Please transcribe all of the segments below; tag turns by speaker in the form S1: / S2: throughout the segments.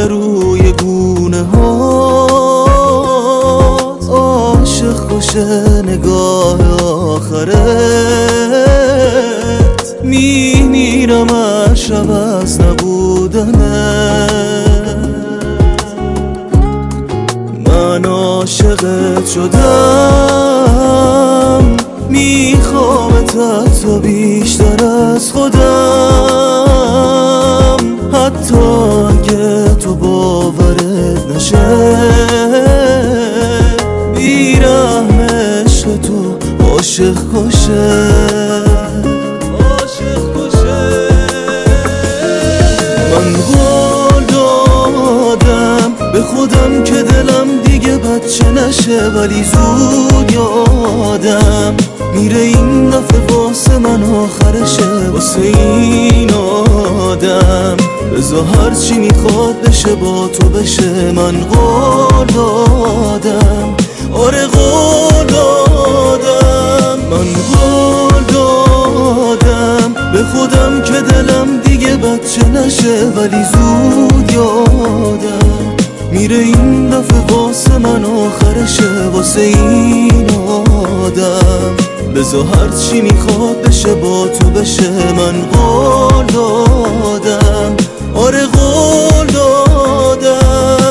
S1: روی گونه هات، عاشق خوشه نگاه آخرت، میمیرم از شب از نبودنت. من عاشقت شدم، میخوامت حتی بیشتر از خودم، حتی اگه تو باورت نشه. بیرحم عشق تو عاشق کشه، من قول دادم به خودم که دلم دیگه بچه نشه، ولی زود یادم میره این دفعه واسه من آخرشه. واسه این آدم بذار هرچی میخواد بشه با تو بشه. من قول دادم، آره قول دادم، من قول دادم به خودم که دلم دیگه بچه نشه، ولی زود یادم میره این دفعه واسه من آخرشه. واسه این آدم بذار هرچی میخواد بشه با تو بشه. من قول دادم، آره قول دادم.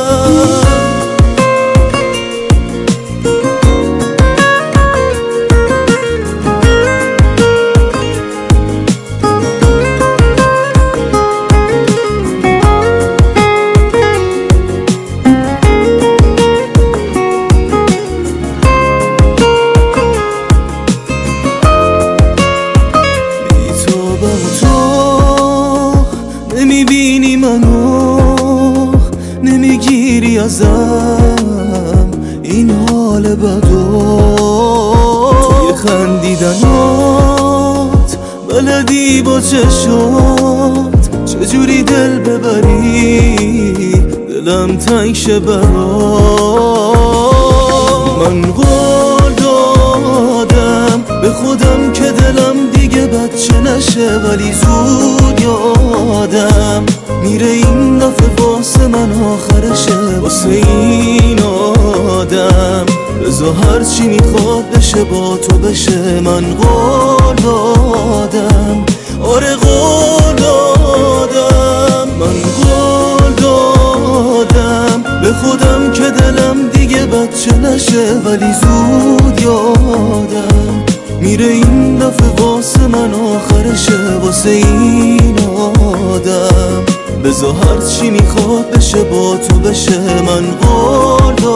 S1: نمیبینی منو، نمیگیری ازم این حال بدو، توی خندیدنات بلدی با چشات چجوری دل ببری، دلم تنگ شه برات. من قول دادم به خودم که دلم دیگه بچه نشه، ولی زود یادم میره این دفعه واسه من آخرشه. واسه این آدم بذار هرچی میخواد بشه با تو بشه. من قول دادم، آره قول دادم، من قول دادم به خودم که دلم دیگه بچه نشه، ولی زود یادم میره این دفعه واسه من آخرشه. واسه این آدم بذار هرچی میخواد بشه با تو بشه. من قول